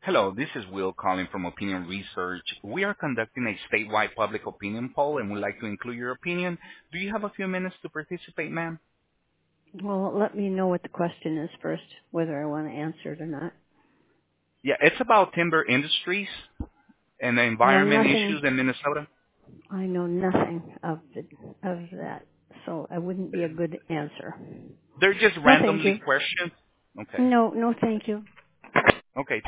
Hello, this is Will calling from Opinion Research. We are conducting a statewide public opinion poll and would like to include your opinion. Do you have a few minutes to participate, ma'am? Well, let me know what the question is first, whether I want to answer it or not. Yeah, it's about timber industries and the I know environment nothing. issues in Minnesota. I know nothing of that, so I wouldn't be a good answer. They're just No, thank randomly you. questions. Okay. No, thank you. Okay.